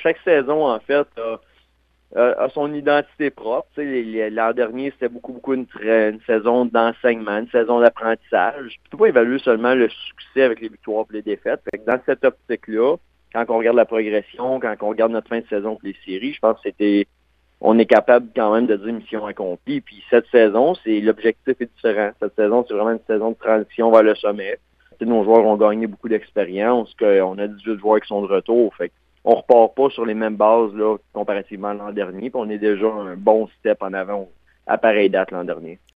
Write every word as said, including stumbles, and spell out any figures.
chaque saison, en fait, a, a- a son identité propre. Tu sais, les- les- l'an dernier, c'était beaucoup, beaucoup une, tra- une saison d'enseignement, une saison d'apprentissage. Tu peux pas évaluer seulement le succès avec les victoires et les défaites. Fait que dans cette optique-là, quand on regarde la progression, quand on regarde notre fin de saison pour les séries, je pense que c'était on est capable quand même de dire mission accomplie. Puis cette saison, c'est l'objectif est différent. Cette saison, c'est vraiment une saison de transition vers le sommet. Tu sais, nos joueurs ont gagné beaucoup d'expérience, qu'on a dix-huit joueurs qui sont de retour. Fait on repart pas sur les mêmes bases là, comparativement à l'an dernier. Puis on est déjà un bon step en avant à pareille date l'an dernier.